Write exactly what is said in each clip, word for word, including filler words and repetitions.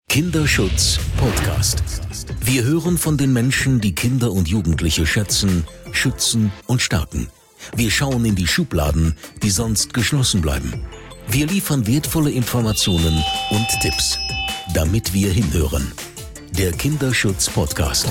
Kinderschutz Podcast. Wir hören von den Menschen, die Kinder und Jugendliche schätzen, schützen und stärken. Wir schauen in die Schubladen, die sonst geschlossen bleiben. Wir liefern wertvolle Informationen und Tipps, damit wir hinhören. Der Kinderschutz Podcast.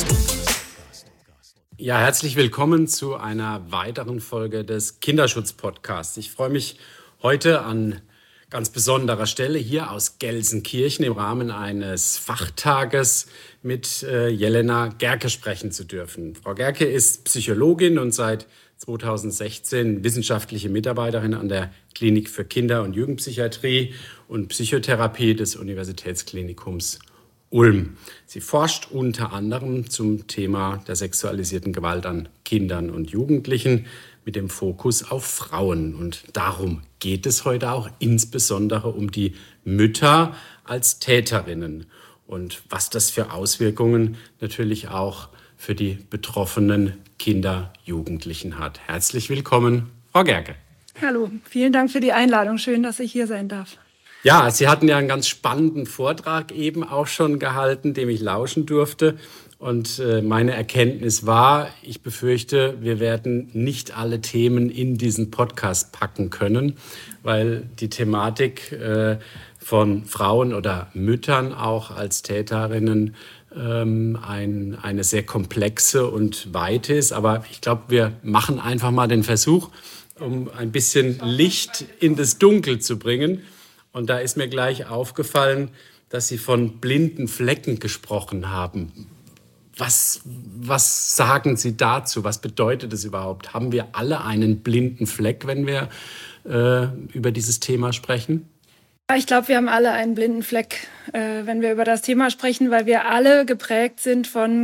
Ja, herzlich willkommen zu einer weiteren Folge des Kinderschutz Podcasts. Ich freue mich heute an ganz besonderer Stelle hier aus Gelsenkirchen im Rahmen eines Fachtages mit äh, Jelena Gerke sprechen zu dürfen. Frau Gerke ist Psychologin und seit zweitausendsechzehn wissenschaftliche Mitarbeiterin an der Klinik für Kinder- und Jugendpsychiatrie und Psychotherapie des Universitätsklinikums Ulm. Sie forscht unter anderem zum Thema der sexualisierten Gewalt an Kindern und Jugendlichen mit dem Fokus auf Frauen. Und darum geht es heute auch, insbesondere um die Mütter als Täterinnen und was das für Auswirkungen natürlich auch für die betroffenen Kinder, Jugendlichen hat. Herzlich willkommen, Frau Gerke. Hallo, vielen Dank für die Einladung. Schön, dass ich hier sein darf. Ja, Sie hatten ja einen ganz spannenden Vortrag eben auch schon gehalten, dem ich lauschen durfte. Und äh, meine Erkenntnis war, ich befürchte, wir werden nicht alle Themen in diesen Podcast packen können, weil die Thematik äh, von Frauen oder Müttern auch als Täterinnen ähm, ein, eine sehr komplexe und weite ist. Aber ich glaube, wir machen einfach mal den Versuch, um ein bisschen Licht in das Dunkel zu bringen. Und da ist mir gleich aufgefallen, dass Sie von blinden Flecken gesprochen haben. Was, was sagen Sie dazu? Was bedeutet es überhaupt? Haben wir alle einen blinden Fleck, wenn wir äh, über dieses Thema sprechen? Ich glaube, wir haben alle einen blinden Fleck, äh, wenn wir über das Thema sprechen, weil wir alle geprägt sind von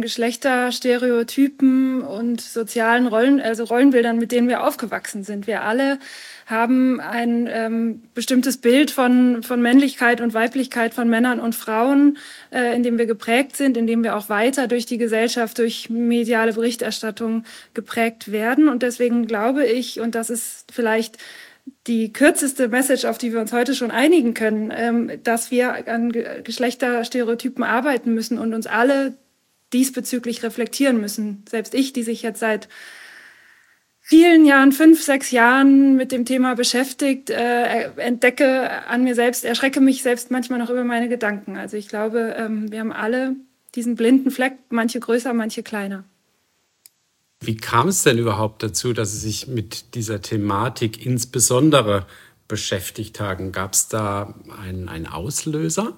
Geschlechterstereotypen und sozialen Rollen, also Rollenbildern, mit denen wir aufgewachsen sind. Wir alle haben ein ähm, bestimmtes Bild von, von Männlichkeit und Weiblichkeit von Männern und Frauen, äh, in dem wir geprägt sind, in dem wir auch weiter durch die Gesellschaft, durch mediale Berichterstattung geprägt werden. Und deswegen glaube ich, und das ist vielleicht die kürzeste Message, auf die wir uns heute schon einigen können, ähm, dass wir an Geschlechterstereotypen arbeiten müssen und uns alle diesbezüglich reflektieren müssen. Selbst ich, die sich jetzt seit vielen Jahren, fünf, sechs Jahren mit dem Thema beschäftigt, äh, entdecke an mir selbst, erschrecke mich selbst manchmal noch über meine Gedanken. Also ich glaube, ähm, wir haben alle diesen blinden Fleck, manche größer, manche kleiner. Wie kam es denn überhaupt dazu, dass Sie sich mit dieser Thematik insbesondere beschäftigt haben? Gab es da einen, einen Auslöser?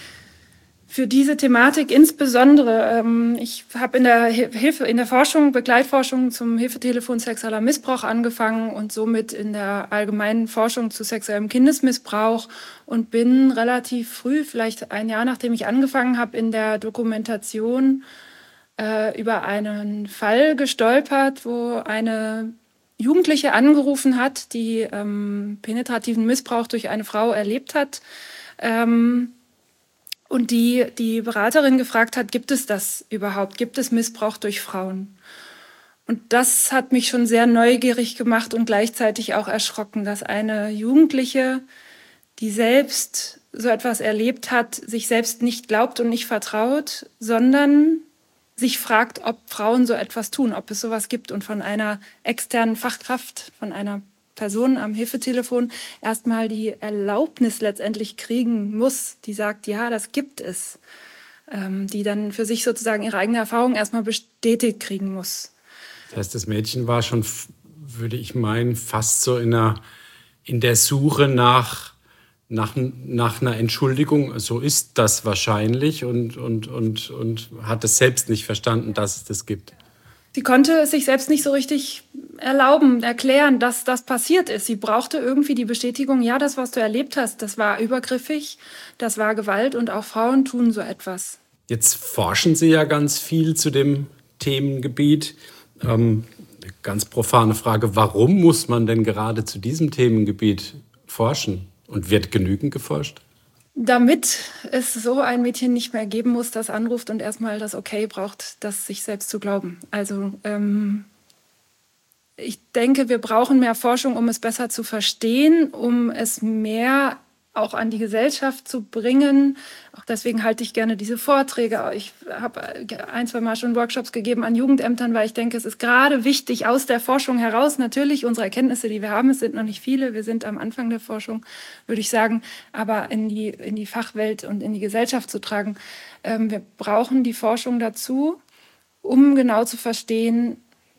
Für diese Thematik insbesondere, ähm, ich habe in der Hilfe, in der Forschung, Begleitforschung zum Hilfetelefon sexueller Missbrauch angefangen und somit in der allgemeinen Forschung zu sexuellem Kindesmissbrauch und bin relativ früh, vielleicht ein Jahr nachdem ich angefangen habe, in der Dokumentation äh, über einen Fall gestolpert, wo eine Jugendliche angerufen hat, die ähm, penetrativen Missbrauch durch eine Frau erlebt hat. Ähm, Und die, die Beraterin gefragt hat, gibt es das überhaupt? Gibt es Missbrauch durch Frauen? Und das hat mich schon sehr neugierig gemacht und gleichzeitig auch erschrocken, dass eine Jugendliche, die selbst so etwas erlebt hat, sich selbst nicht glaubt und nicht vertraut, sondern sich fragt, ob Frauen so etwas tun, ob es sowas gibt und von einer externen Fachkraft, von einer Person am Hilfetelefon erstmal die Erlaubnis letztendlich kriegen muss, die sagt, ja, das gibt es, ähm, die dann für sich sozusagen ihre eigene Erfahrung erstmal bestätigt kriegen muss. Das heißt, das Mädchen war schon, würde ich meinen, fast so in, einer, in der Suche nach, nach, nach einer Entschuldigung. So ist das wahrscheinlich und, und, und, und hat es selbst nicht verstanden, dass es das gibt. Sie konnte es sich selbst nicht so richtig erlauben, erklären, dass das passiert ist. Sie brauchte irgendwie die Bestätigung, ja, das, was du erlebt hast, das war übergriffig, das war Gewalt und auch Frauen tun so etwas. Jetzt forschen Sie ja ganz viel zu dem Themengebiet. Ähm, ganz profane Frage, warum muss man denn gerade zu diesem Themengebiet forschen? Und wird genügend geforscht? Damit es so ein Mädchen nicht mehr geben muss, das anruft und erstmal das Okay braucht, das sich selbst zu glauben. Also ähm, ich denke, wir brauchen mehr Forschung, um es besser zu verstehen, um es mehr auch an die Gesellschaft zu bringen. Auch deswegen halte ich gerne diese Vorträge. Ich habe ein, zwei Mal schon Workshops gegeben an Jugendämtern, weil ich denke, es ist gerade wichtig, aus der Forschung heraus, natürlich unsere Erkenntnisse, die wir haben, es sind noch nicht viele, wir sind am Anfang der Forschung, würde ich sagen, aber in die, in die Fachwelt und in die Gesellschaft zu tragen. Ähm, wir brauchen die Forschung dazu, um genau zu verstehen,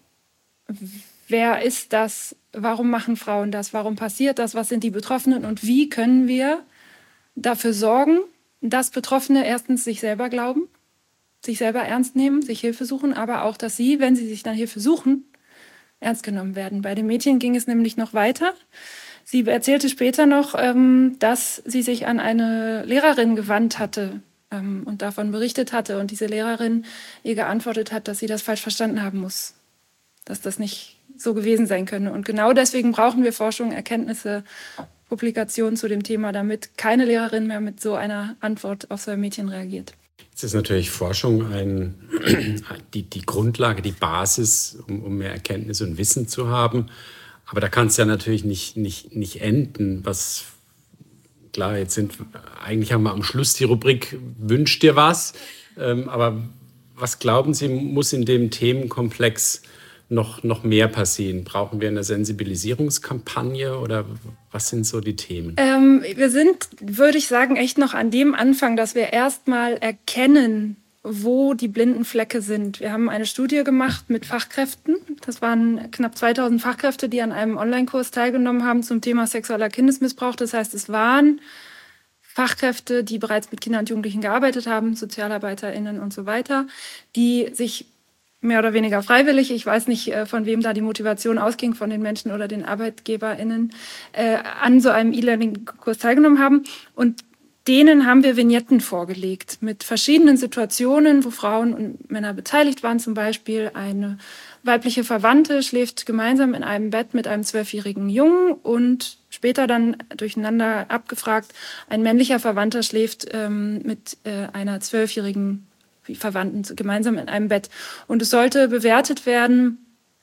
wer ist das, warum machen Frauen das, warum passiert das, was sind die Betroffenen und wie können wir dafür sorgen, dass Betroffene erstens sich selber glauben, sich selber ernst nehmen, sich Hilfe suchen, aber auch, dass sie, wenn sie sich dann Hilfe suchen, ernst genommen werden. Bei den Mädchen ging es nämlich noch weiter. Sie erzählte später noch, dass sie sich an eine Lehrerin gewandt hatte und davon berichtet hatte und diese Lehrerin ihr geantwortet hat, dass sie das falsch verstanden haben muss, dass das nicht so gewesen sein könne. Und genau deswegen brauchen wir Forschung, Erkenntnisse, Publikationen zu dem Thema, damit keine Lehrerin mehr mit so einer Antwort auf so ein Mädchen reagiert. Jetzt ist natürlich Forschung ein, die, die Grundlage, die Basis, um, um mehr Erkenntnis und Wissen zu haben. Aber da kann es ja natürlich nicht, nicht, nicht enden. Was, klar, jetzt sind, eigentlich haben wir am Schluss die Rubrik Wünsch dir was. Ähm, aber was glauben Sie, muss in dem Themenkomplex noch, noch mehr passieren? Brauchen wir eine Sensibilisierungskampagne oder was sind so die Themen? Ähm, wir sind, würde ich sagen, echt noch an dem Anfang, dass wir erstmal erkennen, wo die blinden Flecke sind. Wir haben eine Studie gemacht mit Fachkräften. Das waren knapp zweitausend Fachkräfte, die an einem Online-Kurs teilgenommen haben zum Thema sexueller Kindesmissbrauch. Das heißt, es waren Fachkräfte, die bereits mit Kindern und Jugendlichen gearbeitet haben, SozialarbeiterInnen und so weiter, die sich mehr oder weniger freiwillig, ich weiß nicht, von wem da die Motivation ausging, von den Menschen oder den ArbeitgeberInnen, äh, an so einem E-Learning-Kurs teilgenommen haben. Und denen haben wir Vignetten vorgelegt mit verschiedenen Situationen, wo Frauen und Männer beteiligt waren. Zum Beispiel eine weibliche Verwandte schläft gemeinsam in einem Bett mit einem zwölfjährigen Jungen und später dann durcheinander abgefragt, ein männlicher Verwandter schläft ähm, mit äh, einer zwölfjährigen Verwandten gemeinsam in einem Bett. Und es sollte bewertet werden,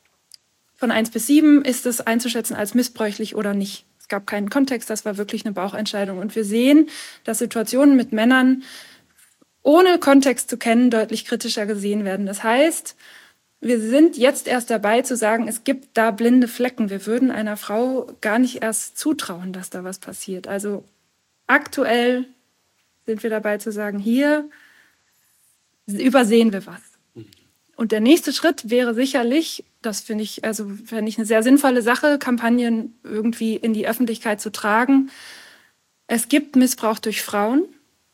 von eins bis sieben ist es einzuschätzen als missbräuchlich oder nicht. Es gab keinen Kontext, das war wirklich eine Bauchentscheidung. Und wir sehen, dass Situationen mit Männern ohne Kontext zu kennen deutlich kritischer gesehen werden. Das heißt, wir sind jetzt erst dabei zu sagen, es gibt da blinde Flecken. Wir würden einer Frau gar nicht erst zutrauen, dass da was passiert. Also aktuell sind wir dabei zu sagen, hier übersehen wir was. Und der nächste Schritt wäre sicherlich, das finde ich, also finde ich eine sehr sinnvolle Sache, Kampagnen irgendwie in die Öffentlichkeit zu tragen. Es gibt Missbrauch durch Frauen,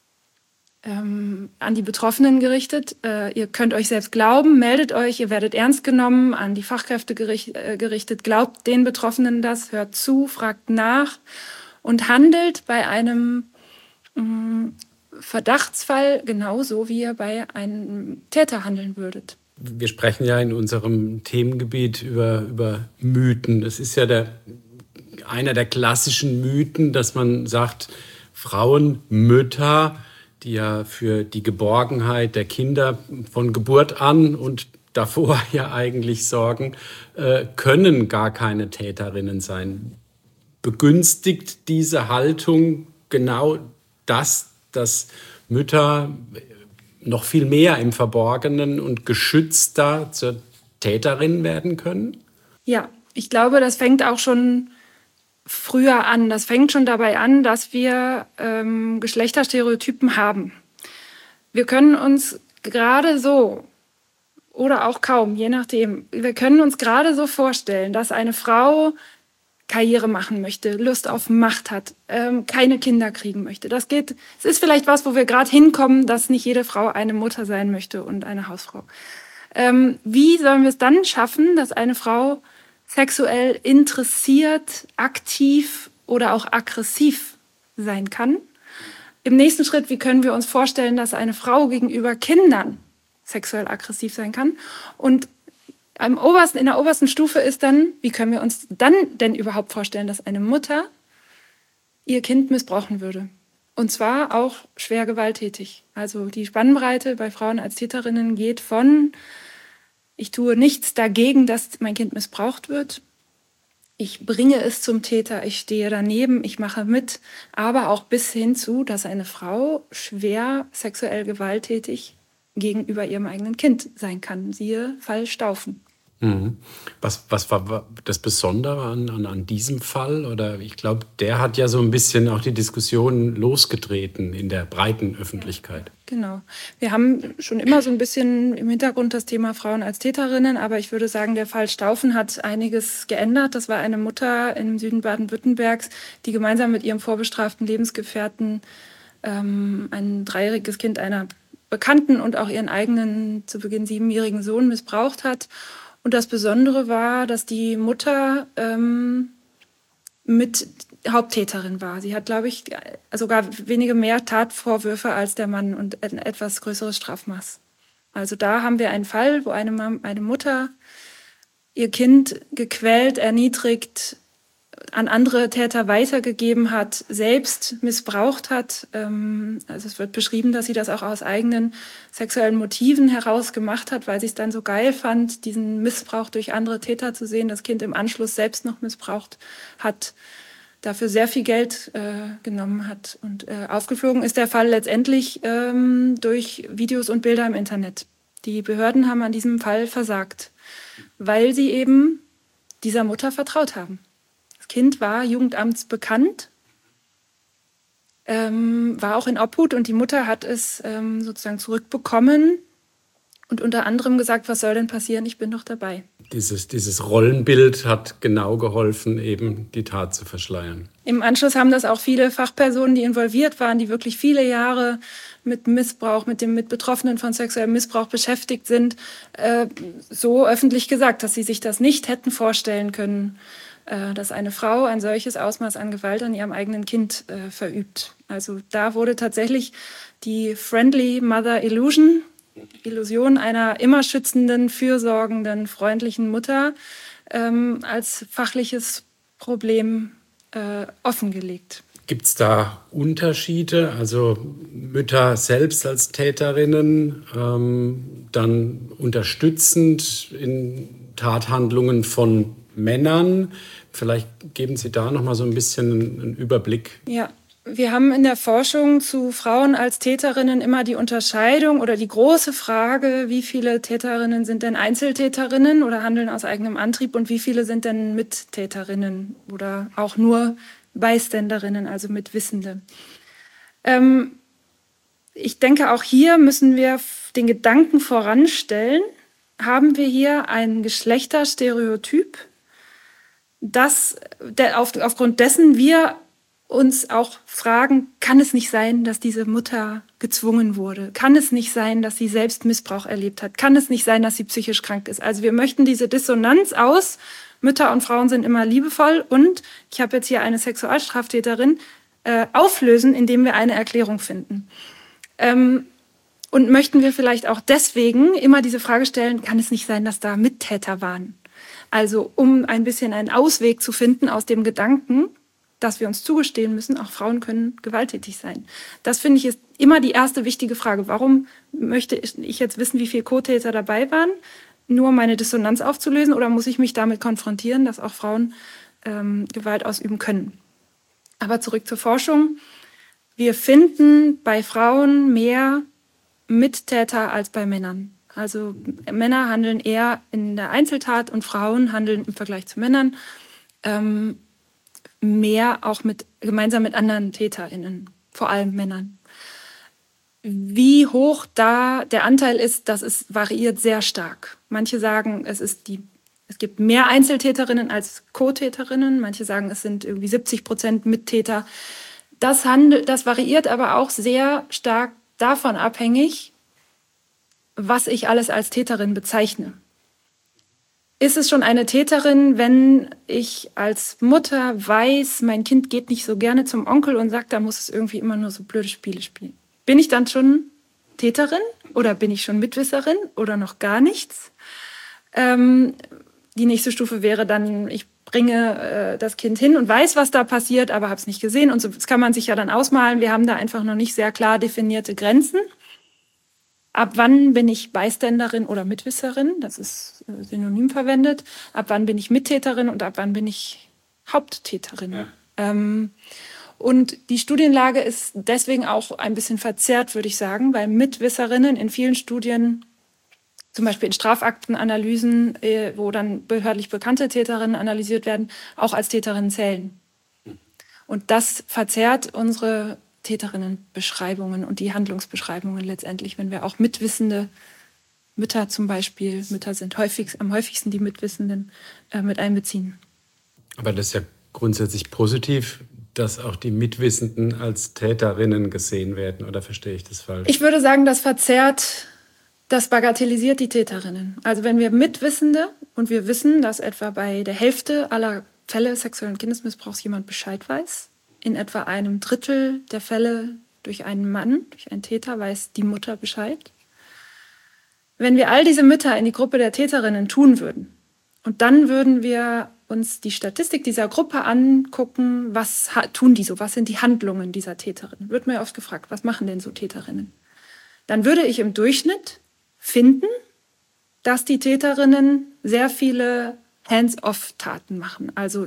ähm, an die Betroffenen gerichtet. Äh, ihr könnt euch selbst glauben, meldet euch, ihr werdet ernst genommen, an die Fachkräfte gericht, äh, gerichtet. Glaubt den Betroffenen das, hört zu, fragt nach und handelt bei einem mh, Verdachtsfall genauso, wie ihr bei einem Täter handeln würdet. Wir sprechen ja in unserem Themengebiet über, über Mythen. Das ist ja der, einer der klassischen Mythen, dass man sagt, Frauen, Mütter, die ja für die Geborgenheit der Kinder von Geburt an und davor ja eigentlich sorgen, äh, können gar keine Täterinnen sein. Begünstigt diese Haltung genau das, dass Mütter noch viel mehr im Verborgenen und geschützter zur Täterin werden können? Ja, ich glaube, das fängt auch schon früher an. Das fängt schon dabei an, dass wir ähm, Geschlechterstereotypen haben. Wir können uns gerade so, oder auch kaum, je nachdem, wir können uns gerade so vorstellen, dass eine Frau Karriere machen möchte, Lust auf Macht hat, ähm, keine Kinder kriegen möchte. Das geht, es ist vielleicht was, wo wir gerade hinkommen, dass nicht jede Frau eine Mutter sein möchte und eine Hausfrau. Ähm, wie sollen wir es dann schaffen, dass eine Frau sexuell interessiert, aktiv oder auch aggressiv sein kann? Im nächsten Schritt, wie können wir uns vorstellen, dass eine Frau gegenüber Kindern sexuell aggressiv sein kann? Und am obersten, in der obersten Stufe ist dann, wie können wir uns dann denn überhaupt vorstellen, dass eine Mutter ihr Kind missbrauchen würde? Und zwar auch schwer gewalttätig. Also die Spannbreite bei Frauen als Täterinnen geht von, ich tue nichts dagegen, dass mein Kind missbraucht wird, ich bringe es zum Täter, ich stehe daneben, ich mache mit, aber auch bis hin zu, dass eine Frau schwer sexuell gewalttätig gegenüber ihrem eigenen Kind sein kann. Siehe Fall Staufen. Mhm. Was, was war das Besondere an, an, an diesem Fall? Oder ich glaube, der hat ja so ein bisschen auch die Diskussion losgetreten in der breiten Öffentlichkeit. Genau. Wir haben schon immer so ein bisschen im Hintergrund das Thema Frauen als Täterinnen, aber ich würde sagen, der Fall Staufen hat einiges geändert. Das war eine Mutter im Süden Baden-Württembergs, die gemeinsam mit ihrem vorbestraften Lebensgefährten ähm, ein dreijähriges Kind einer Bekannten und auch ihren eigenen zu Beginn siebenjährigen Sohn missbraucht hat. Und das Besondere war, dass die Mutter ähm, mit Haupttäterin war. Sie hat, glaube ich, sogar wenige mehr Tatvorwürfe als der Mann und ein etwas größeres Strafmaß. Also da haben wir einen Fall, wo eine, Mam- eine Mutter ihr Kind gequält, erniedrigt, an andere Täter weitergegeben hat, selbst missbraucht hat. Also es wird beschrieben, dass sie das auch aus eigenen sexuellen Motiven heraus gemacht hat, weil sie es dann so geil fand, diesen Missbrauch durch andere Täter zu sehen, das Kind im Anschluss selbst noch missbraucht hat, dafür sehr viel Geld äh, genommen hat. Und äh, aufgeflogen ist der Fall letztendlich ähm, durch Videos und Bilder im Internet. Die Behörden haben an diesem Fall versagt, weil sie eben dieser Mutter vertraut haben. Kind war jugendamtsbekannt, ähm, war auch in Obhut und die Mutter hat es ähm, sozusagen zurückbekommen und unter anderem gesagt, was soll denn passieren, ich bin doch dabei. Dieses, dieses Rollenbild hat genau geholfen, eben die Tat zu verschleiern. Im Anschluss haben das auch viele Fachpersonen, die involviert waren, die wirklich viele Jahre mit Missbrauch, mit dem mit Betroffenen von sexuellem Missbrauch beschäftigt sind, äh, so öffentlich gesagt, dass sie sich das nicht hätten vorstellen können, dass eine Frau ein solches Ausmaß an Gewalt an ihrem eigenen Kind äh, verübt. Also da wurde tatsächlich die Friendly Mother Illusion, Illusion einer immer schützenden, fürsorgenden, freundlichen Mutter ähm, als fachliches Problem äh, offengelegt. Gibt es da Unterschiede? Also Mütter selbst als Täterinnen, ähm, dann unterstützend in Tathandlungen von Männern. Vielleicht geben Sie da noch mal so ein bisschen einen Überblick. Ja, wir haben in der Forschung zu Frauen als Täterinnen immer die Unterscheidung oder die große Frage, wie viele Täterinnen sind denn Einzeltäterinnen oder handeln aus eigenem Antrieb und wie viele sind denn Mittäterinnen oder auch nur Beiständerinnen, also Mitwissende. Ähm, ich denke, auch hier müssen wir den Gedanken voranstellen, haben wir hier ein Geschlechterstereotyp, dass der, auf, aufgrund dessen wir uns auch fragen, kann es nicht sein, dass diese Mutter gezwungen wurde? Kann es nicht sein, dass sie selbst Missbrauch erlebt hat? Kann es nicht sein, dass sie psychisch krank ist? Also wir möchten diese Dissonanz aus, Mütter und Frauen sind immer liebevoll und ich habe jetzt hier eine Sexualstraftäterin, äh, auflösen, indem wir eine Erklärung finden. Ähm, und möchten wir vielleicht auch deswegen immer diese Frage stellen, kann es nicht sein, dass da Mittäter waren? Also um ein bisschen einen Ausweg zu finden aus dem Gedanken, dass wir uns zugestehen müssen, auch Frauen können gewalttätig sein. Das finde ich ist immer die erste wichtige Frage. Warum möchte ich jetzt wissen, wie viele Co-Täter dabei waren? Nur um meine Dissonanz aufzulösen oder muss ich mich damit konfrontieren, dass auch Frauen ähm, Gewalt ausüben können? Aber zurück zur Forschung. Wir finden bei Frauen mehr Mittäter als bei Männern. Also Männer handeln eher in der Einzeltat und Frauen handeln im Vergleich zu Männern ähm, mehr auch mit, gemeinsam mit anderen TäterInnen, vor allem Männern. Wie hoch da der Anteil ist, das ist, variiert sehr stark. Manche sagen, es, ist die, es gibt mehr Einzeltäterinnen als Co-Täterinnen. Manche sagen, es sind irgendwie siebzig Prozent Mittäter. Das, handelt, das variiert aber auch sehr stark davon abhängig, was ich alles als Täterin bezeichne. Ist es schon eine Täterin, wenn ich als Mutter weiß, mein Kind geht nicht so gerne zum Onkel und sagt, da muss es irgendwie immer nur so blöde Spiele spielen? Bin ich dann schon Täterin oder bin ich schon Mitwisserin oder noch gar nichts? Ähm, die nächste Stufe wäre dann, ich bringe äh, das Kind hin und weiß, was da passiert, aber habe es nicht gesehen. Und so, das kann man sich ja dann ausmalen. Wir haben da einfach noch nicht sehr klar definierte Grenzen. Ab wann bin ich Beiständerin oder Mitwisserin? Das ist synonym verwendet. Ab wann bin ich Mittäterin und ab wann bin ich Haupttäterinnen. Ja. Ähm, und die Studienlage ist deswegen auch ein bisschen verzerrt, würde ich sagen, weil Mitwisserinnen in vielen Studien, zum Beispiel in Strafaktenanalysen, äh, wo dann behördlich bekannte Täterinnen analysiert werden, auch als Täterinnen zählen. Und das verzerrt unsere Täterinnenbeschreibungen und die Handlungsbeschreibungen letztendlich, wenn wir auch mitwissende Mütter zum Beispiel, Mütter sind häufig, am häufigsten die Mitwissenden, äh, mit einbeziehen. Aber das ist ja grundsätzlich positiv, dass auch die Mitwissenden als Täterinnen gesehen werden, oder verstehe ich das falsch? Ich würde sagen, das verzerrt, das bagatellisiert die Täterinnen. Also wenn wir Mitwissende, und wir wissen, dass etwa bei der Hälfte aller Fälle sexuellen Kindesmissbrauchs jemand Bescheid weiß, in etwa einem Drittel der Fälle durch einen Mann, durch einen Täter, weiß die Mutter Bescheid. Wenn wir all diese Mütter in die Gruppe der Täterinnen tun würden und dann würden wir uns die Statistik dieser Gruppe angucken, was tun die so, was sind die Handlungen dieser Täterinnen, wird mir oft gefragt, was machen denn so Täterinnen? Dann würde ich im Durchschnitt finden, dass die Täterinnen sehr viele Hands-off-Taten machen, also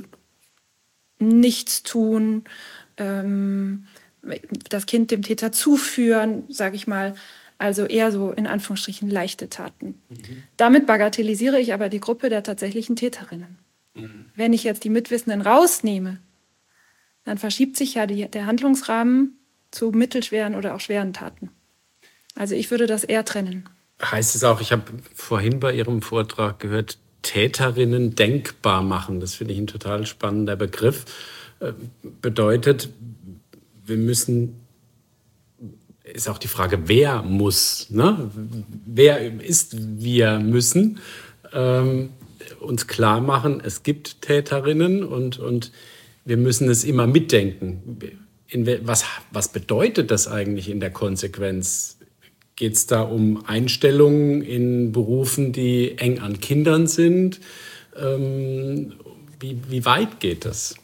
nichts tun, ähm, das Kind dem Täter zuführen, sage ich mal, also eher so in Anführungsstrichen leichte Taten. Mhm. Damit bagatellisiere ich aber die Gruppe der tatsächlichen Täterinnen. Mhm. Wenn ich jetzt die Mitwissenden rausnehme, dann verschiebt sich ja die, der Handlungsrahmen zu mittelschweren oder auch schweren Taten. Also ich würde das eher trennen. Heißt es auch, ich habe vorhin bei Ihrem Vortrag gehört, Täterinnen denkbar machen. Das finde ich ein total spannender Begriff. Bedeutet, wir müssen, ist auch die Frage, wer muss, ne? Wer ist wir müssen, ähm, uns klar machen, es gibt Täterinnen und, und wir müssen es immer mitdenken. In, was, was bedeutet das eigentlich in der Konsequenz? Geht es da um Einstellungen in Berufen, die eng an Kindern sind? Ähm, wie, wie weit geht das?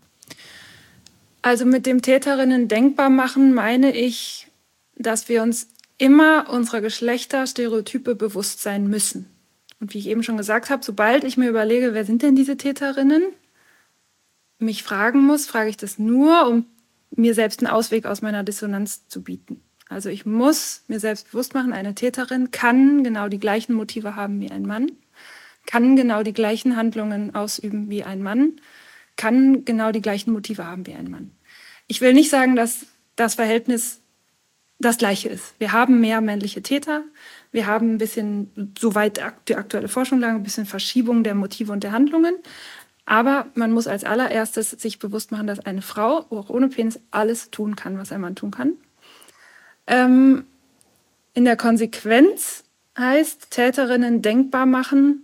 Also mit dem Täterinnen denkbar machen meine ich, dass wir uns immer unserer Geschlechterstereotype bewusst sein müssen. Und wie ich eben schon gesagt habe, sobald ich mir überlege, wer sind denn diese Täterinnen, mich fragen muss, frage ich das nur, um mir selbst einen Ausweg aus meiner Dissonanz zu bieten. Also ich muss mir selbst bewusst machen, eine Täterin kann genau die gleichen Motive haben wie ein Mann, kann genau die gleichen Handlungen ausüben wie ein Mann, kann genau die gleichen Motive haben wie ein Mann. Ich will nicht sagen, dass das Verhältnis das gleiche ist. Wir haben mehr männliche Täter, wir haben ein bisschen, soweit die aktuelle Forschung lag, ein bisschen Verschiebung der Motive und der Handlungen. Aber man muss als allererstes sich bewusst machen, dass eine Frau, auch ohne Penis, alles tun kann, was ein Mann tun kann. Ähm, in der Konsequenz heißt Täterinnen denkbar machen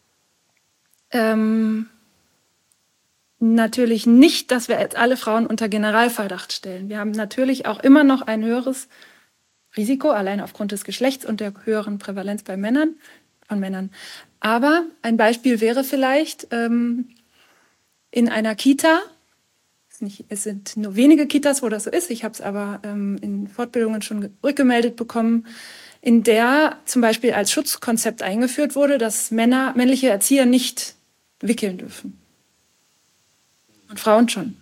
ähm, natürlich nicht, dass wir jetzt alle Frauen unter Generalverdacht stellen. Wir haben natürlich auch immer noch ein höheres Risiko, allein aufgrund des Geschlechts und der höheren Prävalenz bei Männern, von Männern. Aber ein Beispiel wäre vielleicht ähm, in einer Kita, Nicht, es sind nur wenige Kitas, wo das so ist. Ich habe es aber ähm, in Fortbildungen schon rückgemeldet bekommen, in der zum Beispiel als Schutzkonzept eingeführt wurde, dass Männer, männliche Erzieher nicht wickeln dürfen. Und Frauen schon.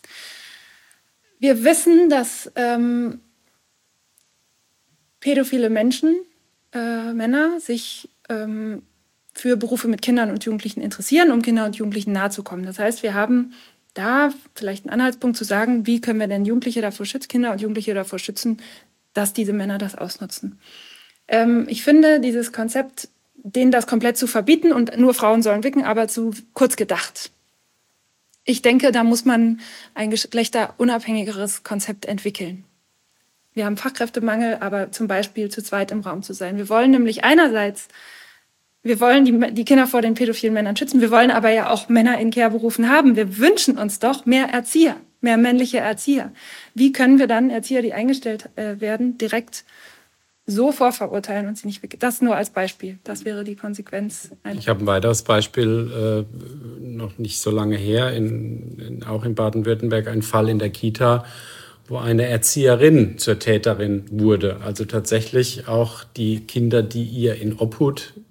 Wir wissen, dass ähm, pädophile Menschen, äh, Männer, sich ähm, für Berufe mit Kindern und Jugendlichen interessieren, um Kindern und Jugendlichen nahezukommen. Das heißt, wir haben da vielleicht ein Anhaltspunkt zu sagen, wie können wir denn Jugendliche davor schützen, Kinder und Jugendliche davor schützen, dass diese Männer das ausnutzen. Ähm, ich finde dieses Konzept, denen das komplett zu verbieten und nur Frauen sollen wickeln, aber zu kurz gedacht. Ich denke, da muss man ein geschlechterunabhängigeres Konzept entwickeln. Wir haben Fachkräftemangel, aber zum Beispiel zu zweit im Raum zu sein. Wir wollen nämlich einerseits Wir wollen die, die Kinder vor den pädophilen Männern schützen. Wir wollen aber ja auch Männer in Care-Berufen haben. Wir wünschen uns doch mehr Erzieher, mehr männliche Erzieher. Wie können wir dann Erzieher, die eingestellt äh, werden, direkt so vorverurteilen und sie nicht weggeht? Das nur als Beispiel. Das wäre die Konsequenz. Ich habe ein weiteres Beispiel, äh, noch nicht so lange her, in, in, auch in Baden-Württemberg, ein Fall in der Kita, wo eine Erzieherin zur Täterin wurde. Also tatsächlich auch die Kinder, die ihr in Obhut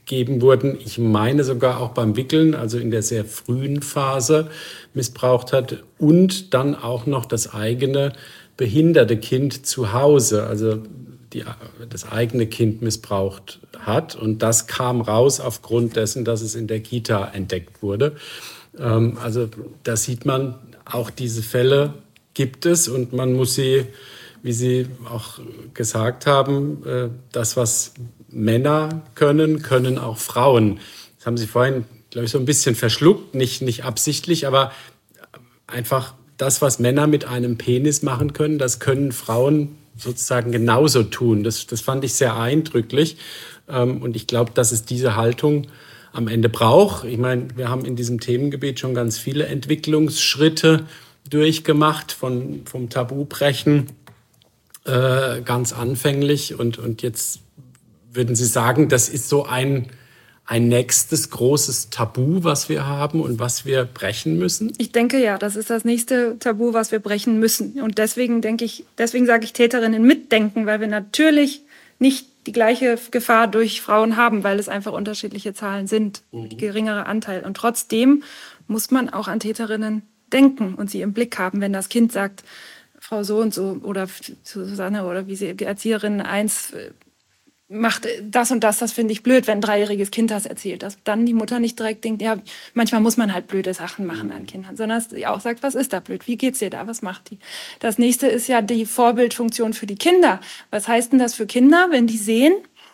gegeben wurden, ich meine sogar auch beim Wickeln, also in der sehr frühen Phase missbraucht hat und dann auch noch das eigene behinderte Kind zu Hause, also die, das eigene Kind missbraucht hat. Und das kam raus aufgrund dessen, dass es in der Kita entdeckt wurde. Ähm, also da sieht man, auch diese Fälle gibt es und man muss sie, wie Sie auch gesagt haben, äh, das, was Männer können, können auch Frauen. Das haben Sie vorhin, glaube ich, so ein bisschen verschluckt, nicht, nicht absichtlich, aber einfach das, was Männer mit einem Penis machen können, das können Frauen sozusagen genauso tun. Das, das fand ich sehr eindrücklich. Und ich glaube, dass es diese Haltung am Ende braucht. Ich meine, wir haben in diesem Themengebiet schon ganz viele Entwicklungsschritte durchgemacht, von, vom Tabubrechen äh, ganz anfänglich. Und, und jetzt würden Sie sagen, das ist so ein, ein nächstes großes Tabu, was wir haben und was wir brechen müssen? Ich denke, ja, das ist das nächste Tabu, was wir brechen müssen. Und deswegen denke ich, deswegen sage ich Täterinnen mitdenken, weil wir natürlich nicht die gleiche Gefahr durch Frauen haben, weil es einfach unterschiedliche Zahlen sind, mhm. geringere Anteil. Und trotzdem muss man auch an Täterinnen denken und sie im Blick haben, wenn das Kind sagt, Frau so und so oder Susanne oder wie sie Erzieherin eins macht das und das, das finde ich blöd, wenn ein dreijähriges Kind das erzählt, dass dann die Mutter nicht direkt denkt, ja, manchmal muss man halt blöde Sachen machen an Kindern, sondern dass sie auch sagt, was ist da blöd, wie geht's dir da, was macht die? Das nächste ist ja die Vorbildfunktion für die Kinder. Was heißt denn das für Kinder, wenn die sehen,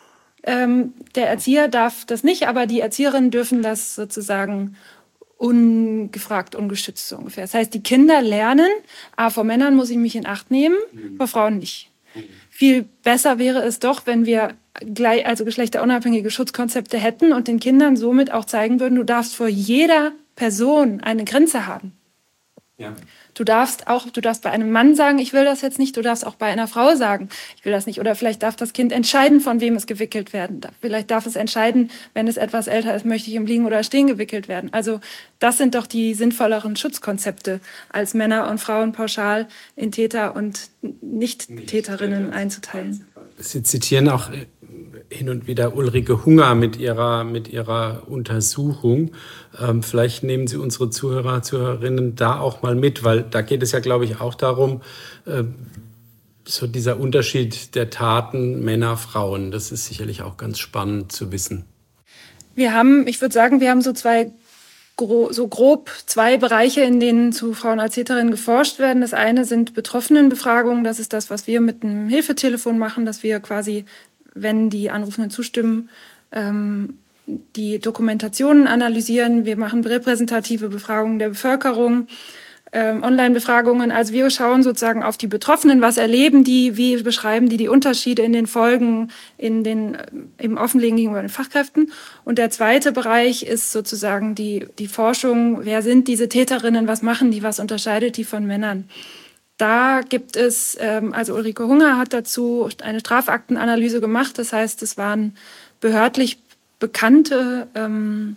ähm, der Erzieher darf das nicht, aber die Erzieherinnen dürfen das sozusagen ungefragt, ungeschützt so ungefähr. Das heißt, die Kinder lernen, ah, vor Männern muss ich mich in Acht nehmen, vor Frauen nicht. Viel besser wäre es doch, wenn wir gleich, also geschlechterunabhängige Schutzkonzepte hätten und den Kindern somit auch zeigen würden, du darfst vor jeder Person eine Grenze haben. Ja. Du darfst auch, du darfst bei einem Mann sagen, ich will das jetzt nicht, du darfst auch bei einer Frau sagen, ich will das nicht. Oder vielleicht darf das Kind entscheiden, von wem es gewickelt werden darf. Vielleicht darf es entscheiden, wenn es etwas älter ist, möchte ich im Liegen oder Stehen gewickelt werden. Also das sind doch die sinnvolleren Schutzkonzepte, als Männer und Frauen pauschal in Täter und Nicht-Täterinnen einzuteilen. Sie zitieren auch hin und wieder Ulrike Hunger mit ihrer, mit ihrer Untersuchung. Ähm, vielleicht nehmen Sie unsere Zuhörer, Zuhörerinnen da auch mal mit, weil da geht es ja, glaube ich, auch darum, äh, so dieser Unterschied der Taten Männer, Frauen. Das ist sicherlich auch ganz spannend zu wissen. Wir haben, ich würde sagen, wir haben so zwei so grob zwei Bereiche, in denen zu Frauen als Täterinnen geforscht werden. Das eine sind Betroffenenbefragungen. Das ist das, was wir mit einem Hilfetelefon machen, dass wir quasi, wenn die Anrufenden zustimmen, ähm, die Dokumentationen analysieren. Wir machen repräsentative Befragungen der Bevölkerung, ähm, Online-Befragungen. Also wir schauen sozusagen auf die Betroffenen, was erleben die, wie beschreiben die die Unterschiede in den Folgen, in den, im Offenlegen gegenüber den Fachkräften. Und der zweite Bereich ist sozusagen die, die Forschung, wer sind diese Täterinnen, was machen die, was unterscheidet die von Männern. Da gibt es, ähm, also Ulrike Hunger hat dazu eine Strafaktenanalyse gemacht. Das heißt, es waren behördlich bekannte ähm,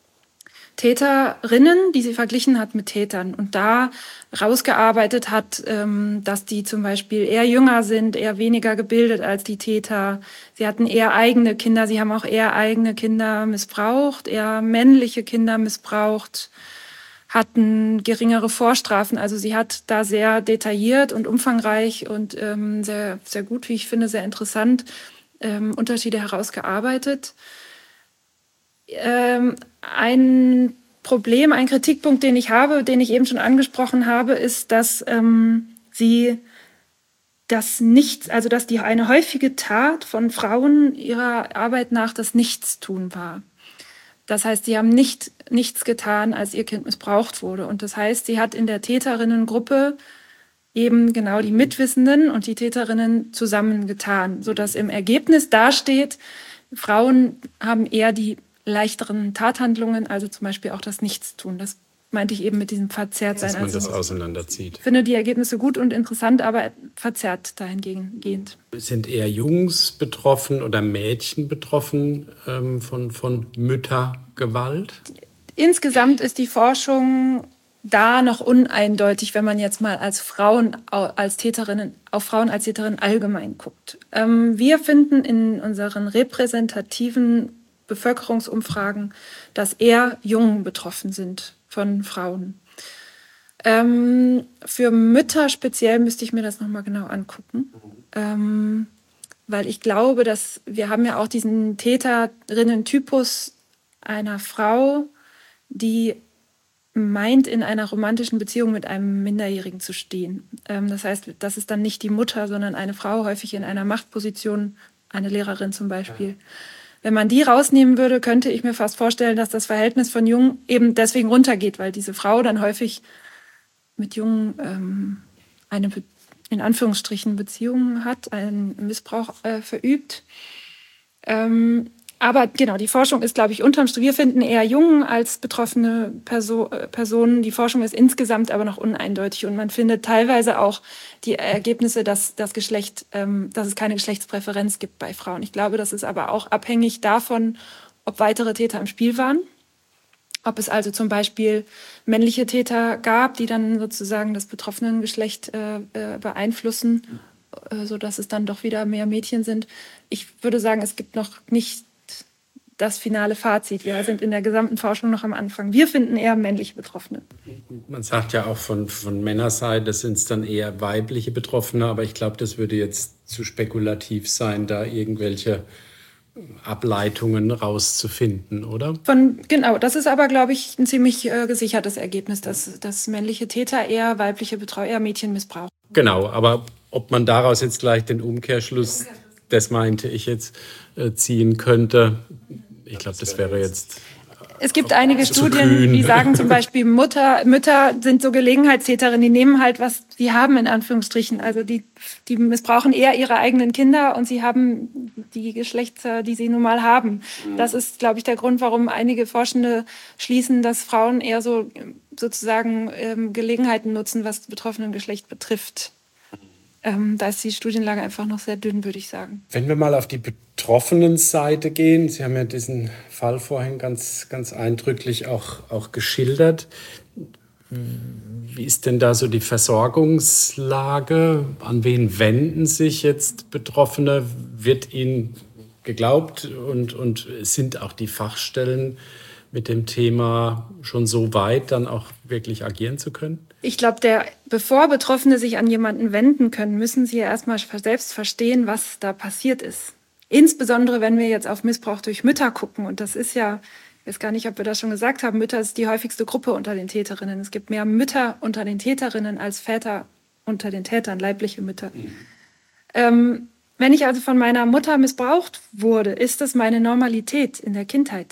Täterinnen, die sie verglichen hat mit Tätern und da rausgearbeitet hat, ähm, dass die zum Beispiel eher jünger sind, eher weniger gebildet als die Täter. Sie hatten eher eigene Kinder, sie haben auch eher eigene Kinder missbraucht, eher männliche Kinder missbraucht, hatten geringere Vorstrafen. Also sie hat da sehr detailliert und umfangreich und ähm, sehr, sehr gut, wie ich finde, sehr interessant ähm, Unterschiede herausgearbeitet. Ähm, ein Problem, ein Kritikpunkt, den ich habe, den ich eben schon angesprochen habe, ist, dass ähm, sie das Nichts, also dass die eine häufige Tat von Frauen ihrer Arbeit nach das Nichtstun war. Das heißt, sie haben nicht nichts getan, als ihr Kind missbraucht wurde. Und das heißt, sie hat in der Täterinnengruppe eben genau die Mitwissenden und die Täterinnen zusammengetan, sodass im Ergebnis dasteht, Frauen haben eher die leichteren Tathandlungen, also zum Beispiel auch das Nichtstun. Das meinte ich eben mit diesem Verzerrtsein. Dass man das auseinanderzieht. Ich finde die Ergebnisse gut und interessant, aber verzerrt dahingehend. Sind eher Jungs betroffen oder Mädchen betroffen ähm, von, von Müttergewalt? Insgesamt ist die Forschung da noch uneindeutig, wenn man jetzt mal als Frauen als Täterinnen, auf Frauen als Täterinnen allgemein guckt. Ähm, wir finden in unseren repräsentativen Bevölkerungsumfragen, dass eher Jungen betroffen sind von Frauen. Ähm, für Mütter speziell müsste ich mir das nochmal genau angucken. Ähm, weil ich glaube, dass wir haben ja auch diesen Täterinnen-Typus einer Frau, die meint, in einer romantischen Beziehung mit einem Minderjährigen zu stehen. Ähm, das heißt, das ist dann nicht die Mutter, sondern eine Frau, häufig in einer Machtposition, eine Lehrerin zum Beispiel. Wenn man die rausnehmen würde, könnte ich mir fast vorstellen, dass das Verhältnis von Jungen eben deswegen runtergeht, weil diese Frau dann häufig mit Jungen ähm, eine, in Anführungsstrichen, Beziehung hat, einen Missbrauch äh, verübt. Ähm, aber genau, die Forschung ist, glaube ich, unterm Strich. Wir finden eher Jungen als betroffene Perso- äh, Personen. Die Forschung ist insgesamt aber noch uneindeutig und man findet teilweise auch die Ergebnisse, dass das Geschlecht, ähm, dass es keine Geschlechtspräferenz gibt bei Frauen. Ich glaube, das ist aber auch abhängig davon, ob weitere Täter im Spiel waren. Ob es also zum Beispiel männliche Täter gab, die dann sozusagen das betroffene Geschlecht äh, äh, beeinflussen, äh, sodass es dann doch wieder mehr Mädchen sind. Ich würde sagen, es gibt noch nicht das finale Fazit. Wir sind in der gesamten Forschung noch am Anfang. Wir finden eher männliche Betroffene. Man sagt ja auch von, von Männerseite sind es dann eher weibliche Betroffene, aber ich glaube, das würde jetzt zu spekulativ sein, da irgendwelche Ableitungen rauszufinden, oder? Von, genau, das ist aber, glaube ich, ein ziemlich äh, gesichertes Ergebnis, dass, dass männliche Täter eher weibliche Betreuer, eher Mädchen missbrauchen. Genau, aber ob man daraus jetzt gleich den Umkehrschluss, das meinte ich jetzt, äh, ziehen könnte, ich glaube, das wäre jetzt... Es gibt einige Studien, kühn. die sagen zum Beispiel, Mutter, Mütter sind so Gelegenheitstäterinnen, die nehmen halt, was sie haben, in Anführungsstrichen. Also die, die missbrauchen eher ihre eigenen Kinder und sie haben die Geschlechter, die sie nun mal haben. Das ist, glaube ich, der Grund, warum einige Forschende schließen, dass Frauen eher so sozusagen ähm, Gelegenheiten nutzen, was das betroffene Geschlecht betrifft. Ähm, da ist die Studienlage einfach noch sehr dünn, würde ich sagen. Wenn wir mal auf die betroffenen Seite gehen, Sie haben ja diesen Fall vorhin ganz, ganz eindrücklich auch, auch geschildert. Wie ist denn da so die Versorgungslage? An wen wenden sich jetzt Betroffene? Wird ihnen geglaubt und, und sind auch die Fachstellen mit dem Thema schon so weit, dann auch wirklich agieren zu können? Ich glaube, der, bevor Betroffene sich an jemanden wenden können, müssen sie ja erstmal selbst verstehen, was da passiert ist. Insbesondere, wenn wir jetzt auf Missbrauch durch Mütter gucken. Und das ist ja, ich weiß gar nicht, ob wir das schon gesagt haben, Mütter ist die häufigste Gruppe unter den Täterinnen. Es gibt mehr Mütter unter den Täterinnen als Väter unter den Tätern, leibliche Mütter. Mhm. Ähm, wenn ich also von meiner Mutter missbraucht wurde, ist das meine Normalität in der Kindheit.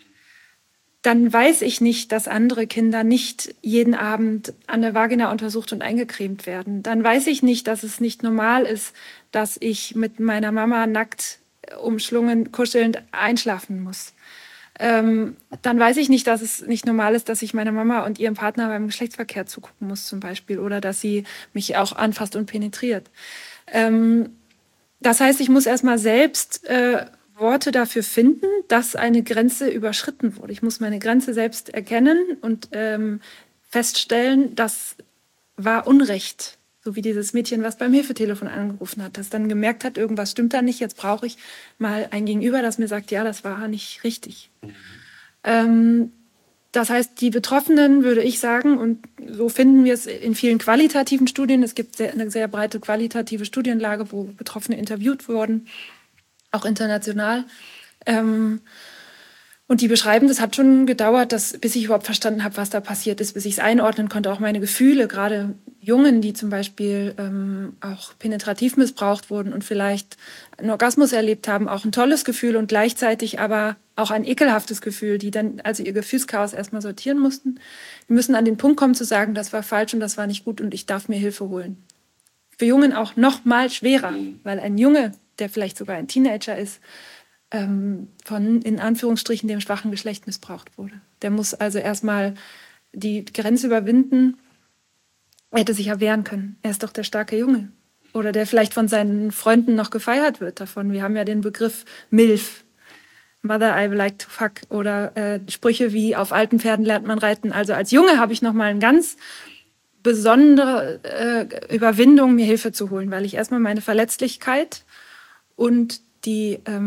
Dann weiß ich nicht, dass andere Kinder nicht jeden Abend an der Vagina untersucht und eingecremt werden. Dann weiß ich nicht, dass es nicht normal ist, dass ich mit meiner Mama nackt, umschlungen, kuschelnd einschlafen muss. Ähm, dann weiß ich nicht, dass es nicht normal ist, dass ich meiner Mama und ihrem Partner beim Geschlechtsverkehr zugucken muss zum Beispiel oder dass sie mich auch anfasst und penetriert. Ähm, das heißt, ich muss erstmal selbst äh, Worte dafür finden, dass eine Grenze überschritten wurde. Ich muss meine Grenze selbst erkennen und ähm, feststellen, das war Unrecht. So wie dieses Mädchen, was beim Hilfetelefon angerufen hat, das dann gemerkt hat, irgendwas stimmt da nicht, jetzt brauche ich mal ein Gegenüber, das mir sagt, ja, das war nicht richtig. Mhm. Ähm, das heißt, die Betroffenen, würde ich sagen, und so finden wir es in vielen qualitativen Studien, es gibt sehr, eine sehr breite qualitative Studienlage, wo Betroffene interviewt wurden, auch international. Ähm, und die beschreiben, das hat schon gedauert, dass, bis ich überhaupt verstanden habe, was da passiert ist, bis ich es einordnen konnte, auch meine Gefühle, gerade Jungen, die zum Beispiel ähm, auch penetrativ missbraucht wurden und vielleicht einen Orgasmus erlebt haben, auch ein tolles Gefühl und gleichzeitig aber auch ein ekelhaftes Gefühl, die dann also ihr Gefühlschaos erstmal sortieren mussten. Die müssen an den Punkt kommen zu sagen, das war falsch und das war nicht gut und ich darf mir Hilfe holen. Für Jungen auch noch mal schwerer, weil ein Junge, der vielleicht sogar ein Teenager ist, ähm, von in Anführungsstrichen dem schwachen Geschlecht missbraucht wurde. Der muss also erstmal die Grenze überwinden. Er hätte sich ja wehren können. Er ist doch der starke Junge. Oder der vielleicht von seinen Freunden noch gefeiert wird davon. Wir haben ja den Begriff MILF. Mother, I like to fuck. Oder äh, Sprüche wie, auf alten Pferden lernt man reiten. Also als Junge habe ich noch mal eine ganz besondere äh, Überwindung, mir Hilfe zu holen, weil ich erstmal meine Verletzlichkeit und die ähm,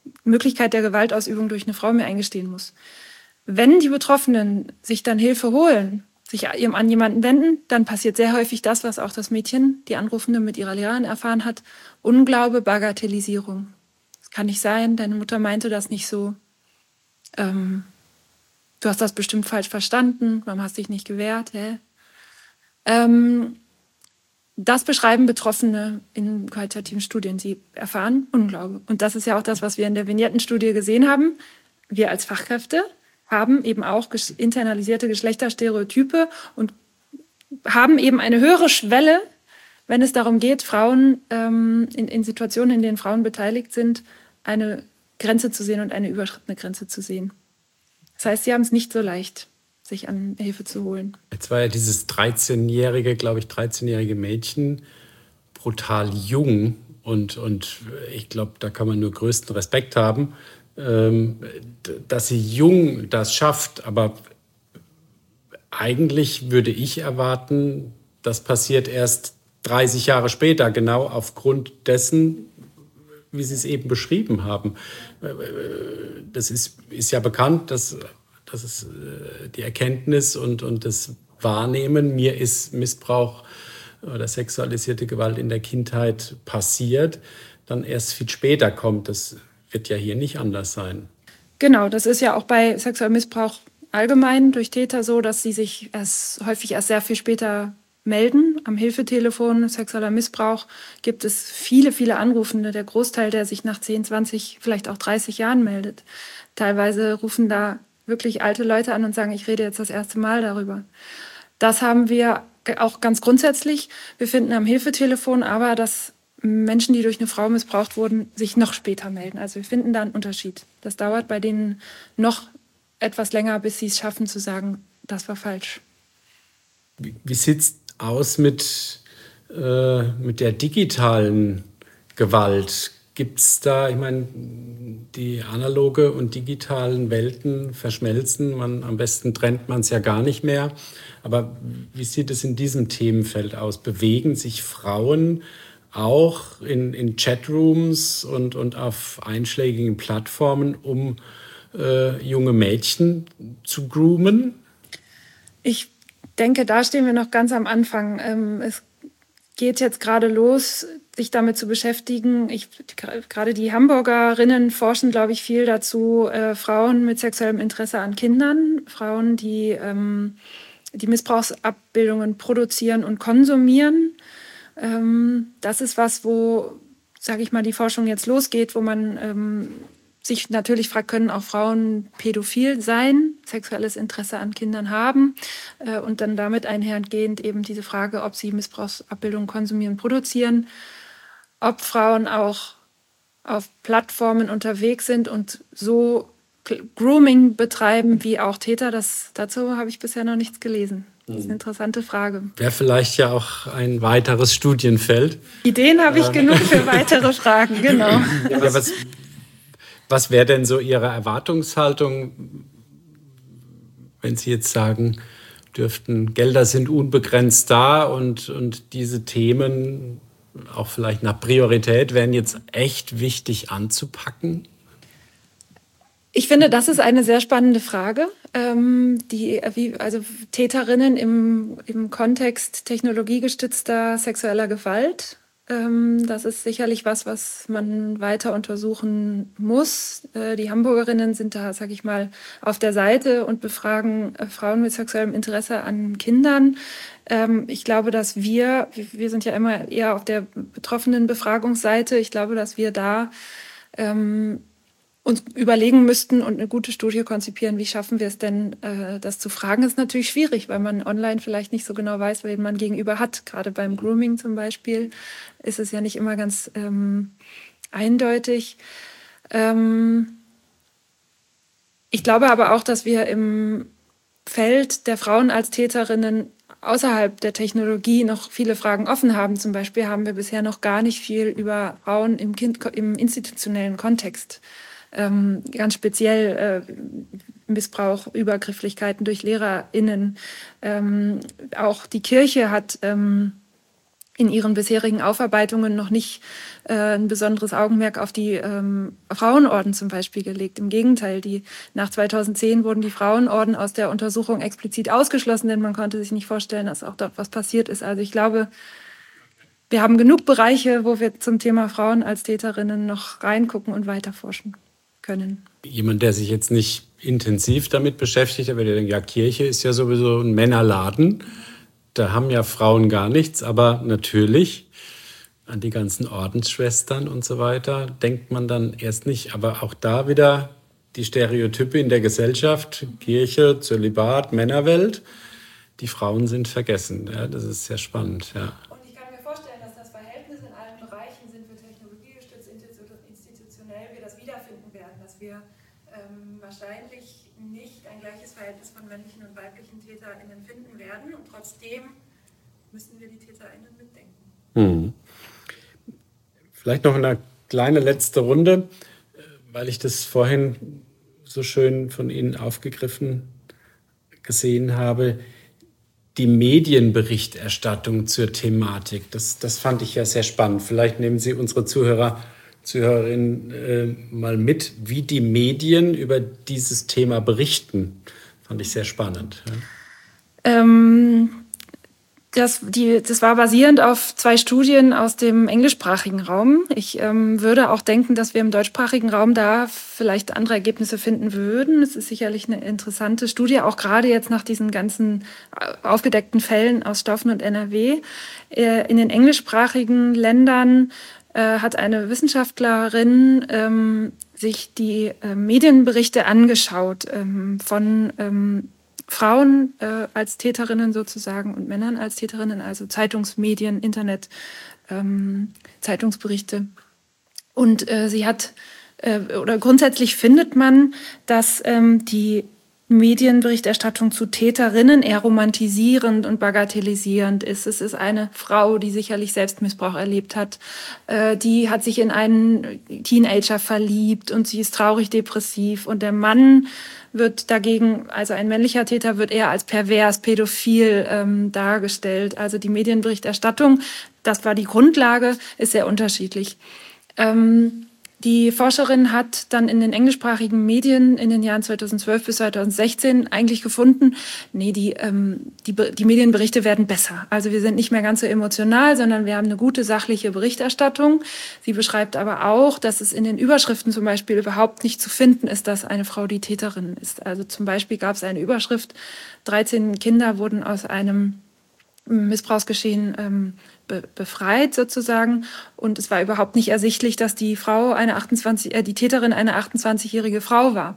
Möglichkeit der Gewaltausübung durch eine Frau mehr eingestehen muss. Wenn die Betroffenen sich dann Hilfe holen, sich an jemanden wenden, dann passiert sehr häufig das, was auch das Mädchen, die Anrufende, mit ihrer Lehrerin erfahren hat: Unglaube, Bagatellisierung. Das kann nicht sein, deine Mutter meinte das nicht so. Ähm, du hast das bestimmt falsch verstanden, warum hast du dich nicht gewehrt? Hä? Ähm, das beschreiben Betroffene in qualitativen Studien. Sie erfahren Unglaube. Und das ist ja auch das, was wir in der Vignettenstudie gesehen haben. Wir als Fachkräfte haben eben auch internalisierte Geschlechterstereotype und haben eben eine höhere Schwelle, wenn es darum geht, Frauen ähm, in, in Situationen, in denen Frauen beteiligt sind, eine Grenze zu sehen und eine überschrittene Grenze zu sehen. Das heißt, sie haben es nicht so leicht, sich an Hilfe zu holen. Jetzt war ja dieses dreizehnjährige, glaube ich, dreizehnjährige Mädchen brutal jung und, und ich glaube, da kann man nur größten Respekt haben, dass sie jung das schafft. Aber eigentlich würde ich erwarten, das passiert erst dreißig Jahre später, genau aufgrund dessen, wie Sie es eben beschrieben haben. Das ist, ist ja bekannt, dass, dass es die Erkenntnis und, und das Wahrnehmen, mir ist Missbrauch oder sexualisierte Gewalt in der Kindheit passiert, dann erst viel später kommt. Das wird ja hier nicht anders sein. Genau, das ist ja auch bei sexuellem Missbrauch allgemein durch Täter so, dass sie sich erst, häufig erst sehr viel später melden. Am Hilfetelefon sexueller Missbrauch gibt es viele, viele Anrufende. Der Großteil, der sich nach zehn, zwanzig, vielleicht auch dreißig Jahren meldet. Teilweise rufen da wirklich alte Leute an und sagen, ich rede jetzt das erste Mal darüber. Das haben wir auch ganz grundsätzlich. Wir finden am Hilfetelefon aber, dass Menschen, die durch eine Frau missbraucht wurden, sich noch später melden. Also wir finden da einen Unterschied. Das dauert bei denen noch etwas länger, bis sie es schaffen zu sagen, das war falsch. Wie, wie sieht es aus mit, äh, mit der digitalen Gewalt? Gibt es da, ich meine, die analoge und digitalen Welten verschmelzen. Man, am besten trennt man es ja gar nicht mehr. Aber wie sieht es in diesem Themenfeld aus? Bewegen sich Frauen auch in, in Chatrooms und, und auf einschlägigen Plattformen, um äh, junge Mädchen zu groomen? Ich denke, da stehen wir noch ganz am Anfang. Ähm, es geht jetzt gerade los, sich damit zu beschäftigen. Ich, gerade die Hamburgerinnen forschen, glaube ich, viel dazu. Äh, Frauen mit sexuellem Interesse an Kindern, Frauen, die ähm, die Missbrauchsabbildungen produzieren und konsumieren. Ähm, das ist was, wo, sage ich mal, die Forschung jetzt losgeht, wo man ähm, sich natürlich fragt, können auch Frauen pädophil sein, sexuelles Interesse an Kindern haben äh, und dann damit einhergehend eben diese Frage, ob sie Missbrauchsabbildungen konsumieren, produzieren, ob Frauen auch auf Plattformen unterwegs sind und so Grooming betreiben wie auch Täter. Das, dazu habe ich bisher noch nichts gelesen. Das ist eine interessante Frage. Wäre vielleicht ja auch ein weiteres Studienfeld. Ideen habe ich ähm. genug für weitere Fragen, genau. Ja, was was wäre denn so Ihre Erwartungshaltung, wenn Sie jetzt sagen dürften, Gelder sind unbegrenzt da und, und diese Themen, auch vielleicht nach Priorität, wären jetzt echt wichtig anzupacken? Ich finde, das ist eine sehr spannende Frage. Ähm, die, wie, also Täterinnen im, im Kontext technologiegestützter sexueller Gewalt. Ähm, das ist sicherlich was, was man weiter untersuchen muss. Äh, die Hamburgerinnen sind da, sag ich mal, auf der Seite und befragen äh, Frauen mit sexuellem Interesse an Kindern. Ähm, ich glaube, dass wir, wir sind ja immer eher auf der betroffenen Befragungsseite. Ich glaube, dass wir da ähm, uns überlegen müssten und eine gute Studie konzipieren, wie schaffen wir es denn, äh, das zu fragen, ist natürlich schwierig, weil man online vielleicht nicht so genau weiß, wen man gegenüber hat. Gerade beim Grooming zum Beispiel ist es ja nicht immer ganz ähm, eindeutig. Ähm, ich glaube aber auch, dass wir im Feld der Frauen als Täterinnen außerhalb der Technologie noch viele Fragen offen haben. Zum Beispiel haben wir bisher noch gar nicht viel über Frauen im, kind, im institutionellen Kontext Ähm, ganz speziell äh, Missbrauch, Übergrifflichkeiten durch LehrerInnen. Ähm, auch die Kirche hat ähm, in ihren bisherigen Aufarbeitungen noch nicht äh, ein besonderes Augenmerk auf die ähm, Frauenorden zum Beispiel gelegt. Im Gegenteil, die, nach zweitausendzehn wurden die Frauenorden aus der Untersuchung explizit ausgeschlossen, denn man konnte sich nicht vorstellen, dass auch dort was passiert ist. Also ich glaube, wir haben genug Bereiche, wo wir zum Thema Frauen als Täterinnen noch reingucken und weiterforschen können. Jemand, der sich jetzt nicht intensiv damit beschäftigt, aber der denkt, ja, Kirche ist ja sowieso ein Männerladen. Da haben ja Frauen gar nichts, aber natürlich an die ganzen Ordensschwestern und so weiter denkt man dann erst nicht. Aber auch da wieder die Stereotype in der Gesellschaft, Kirche, Zölibat, Männerwelt, die Frauen sind vergessen. Ja, das ist sehr spannend. Ja. Und ich kann mir vorstellen, dass das Verhältnis in allen Bereichen, sind wir technologiegestützt, institutionell, wir das wiederfinden werden, dass wir ähm, wahrscheinlich nicht ein gleiches Verhältnis von männlichen und weiblichen TäterInnen finden werden. Und trotzdem müssen wir die TäterInnen mitdenken. Hm. Vielleicht noch eine kleine letzte Runde, weil ich das vorhin so schön von Ihnen aufgegriffen gesehen habe. Die Medienberichterstattung zur Thematik, das, das fand ich ja sehr spannend. Vielleicht nehmen Sie unsere Zuhörer Zuhörerinnen äh, mal mit, wie die Medien über dieses Thema berichten. Fand ich sehr spannend. Ja. Ähm, das, die, das war basierend auf zwei Studien aus dem englischsprachigen Raum. Ich ähm, würde auch denken, dass wir im deutschsprachigen Raum da vielleicht andere Ergebnisse finden würden. Es ist sicherlich eine interessante Studie, auch gerade jetzt nach diesen ganzen aufgedeckten Fällen aus Staufen und N R W. Äh, in den englischsprachigen Ländern hat eine Wissenschaftlerin ähm, sich die äh, Medienberichte angeschaut ähm, von ähm, Frauen äh, als Täterinnen sozusagen und Männern als Täterinnen, also Zeitungsmedien, Internet, ähm, Zeitungsberichte. Und äh, sie hat, äh, oder grundsätzlich findet man, dass ähm, die Medienberichterstattung zu Täterinnen eher romantisierend und bagatellisierend ist. Es ist eine Frau, die sicherlich Selbstmissbrauch erlebt hat. Äh, die hat sich in einen Teenager verliebt und sie ist traurig, depressiv. Und der Mann wird dagegen, also ein männlicher Täter, wird eher als pervers, pädophil ähm, dargestellt. Also die Medienberichterstattung, das war die Grundlage, ist sehr unterschiedlich. Ähm, Die Forscherin hat dann in den englischsprachigen Medien in den Jahren zweitausendzwölf bis zweitausendsechzehn eigentlich gefunden, nee, die, ähm, die, die Medienberichte werden besser. Also wir sind nicht mehr ganz so emotional, sondern wir haben eine gute sachliche Berichterstattung. Sie beschreibt aber auch, dass es in den Überschriften zum Beispiel überhaupt nicht zu finden ist, dass eine Frau die Täterin ist. Also zum Beispiel gab es eine Überschrift, dreizehn Kinder wurden aus einem Missbrauchsgeschehen ähm, be- befreit sozusagen, und es war überhaupt nicht ersichtlich, dass die Frau eine achtundzwanzig, äh, die Täterin eine achtundzwanzigjährige Frau war.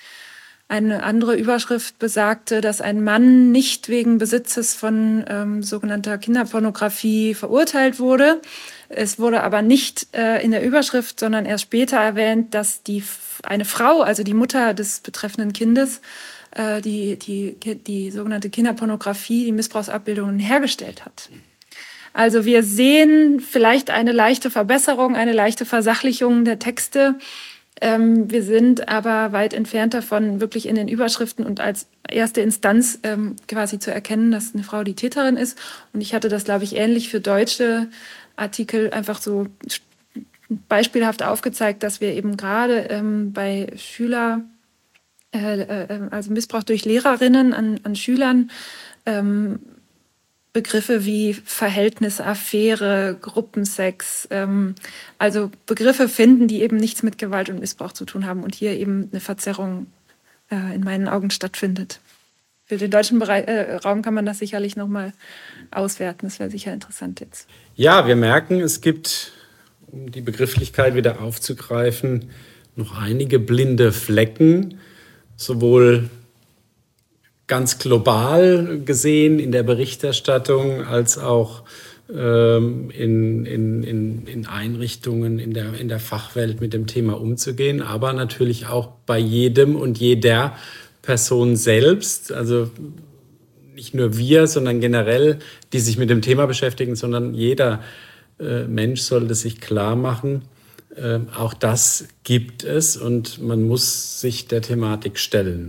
Eine andere Überschrift besagte, dass ein Mann nicht wegen Besitzes von ähm, sogenannter Kinderpornografie verurteilt wurde. Es wurde aber nicht äh, in der Überschrift, sondern erst später erwähnt, dass die eine Frau, also die Mutter des betreffenden Kindes, Die, die, die sogenannte Kinderpornografie, die Missbrauchsabbildungen hergestellt hat. Also wir sehen vielleicht eine leichte Verbesserung, eine leichte Versachlichung der Texte. Ähm, wir sind aber weit entfernt davon, wirklich in den Überschriften und als erste Instanz ähm, quasi zu erkennen, dass eine Frau die Täterin ist. Und ich hatte das, glaube ich, ähnlich für deutsche Artikel einfach so beispielhaft aufgezeigt, dass wir eben gerade ähm, bei Schüler also Missbrauch durch Lehrerinnen an, an Schülern, ähm, Begriffe wie Verhältnis, Affäre, Gruppensex, ähm, also Begriffe finden, die eben nichts mit Gewalt und Missbrauch zu tun haben und hier eben eine Verzerrung äh, in meinen Augen stattfindet. Für den deutschen Bereich, äh, Raum kann man das sicherlich nochmal auswerten, das wäre sicher interessant jetzt. Ja, wir merken, es gibt, um die Begrifflichkeit wieder aufzugreifen, noch einige blinde Flecken, sowohl ganz global gesehen in der Berichterstattung als auch ähm, in, in, in, in Einrichtungen in der, in der Fachwelt mit dem Thema umzugehen, aber natürlich auch bei jedem und jeder Person selbst, also nicht nur wir, sondern generell, die sich mit dem Thema beschäftigen, sondern jeder äh, Mensch sollte sich klar machen, Äh, auch das gibt es und man muss sich der Thematik stellen.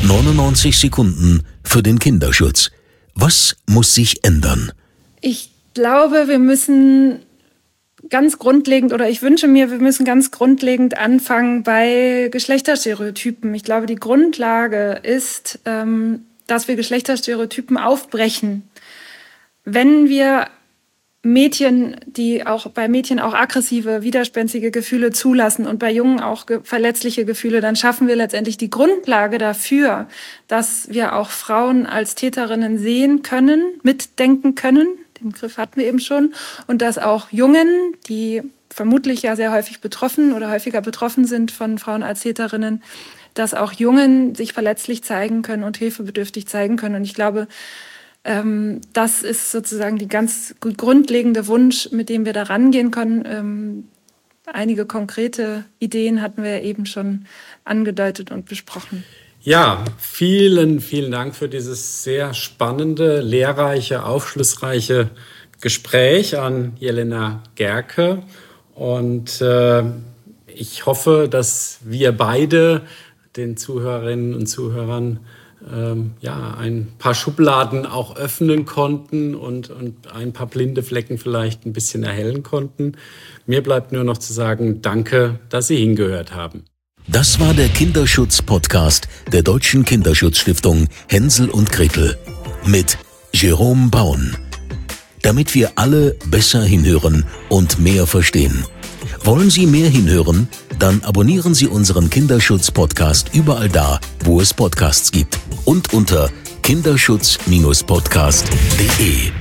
neunundneunzig Sekunden für den Kinderschutz. Was muss sich ändern? Ich glaube, wir müssen ganz grundlegend, oder ich wünsche mir, wir müssen ganz grundlegend anfangen bei Geschlechterstereotypen. Ich glaube, die Grundlage ist, ähm, dass wir Geschlechterstereotypen aufbrechen. Wenn wir Mädchen, die auch bei Mädchen auch aggressive, widerspenstige Gefühle zulassen und bei Jungen auch ge- verletzliche Gefühle, dann schaffen wir letztendlich die Grundlage dafür, dass wir auch Frauen als Täterinnen sehen können, mitdenken können. Den Begriff hatten wir eben schon. Und dass auch Jungen, die vermutlich ja sehr häufig betroffen oder häufiger betroffen sind von Frauen als Täterinnen, dass auch Jungen sich verletzlich zeigen können und hilfebedürftig zeigen können. Und ich glaube, ähm, das ist sozusagen die ganz grundlegende Wunsch, mit dem wir da rangehen können. Ähm, einige konkrete Ideen hatten wir eben schon angedeutet und besprochen. Ja, vielen, vielen Dank für dieses sehr spannende, lehrreiche, aufschlussreiche Gespräch an Jelena Gerke. Und äh, ich hoffe, dass wir beide den Zuhörerinnen und Zuhörern ähm, ja, ein paar Schubladen auch öffnen konnten und, und ein paar blinde Flecken vielleicht ein bisschen erhellen konnten. Mir bleibt nur noch zu sagen, danke, dass Sie hingehört haben. Das war der Kinderschutz-Podcast der Deutschen Kinderschutzstiftung Hänsel und Gretel mit Jerome Baun. Damit wir alle besser hinhören und mehr verstehen. Wollen Sie mehr hinhören? Dann abonnieren Sie unseren Kinderschutz-Podcast überall da, wo es Podcasts gibt und unter kinderschutz Bindestrich podcast punkt de.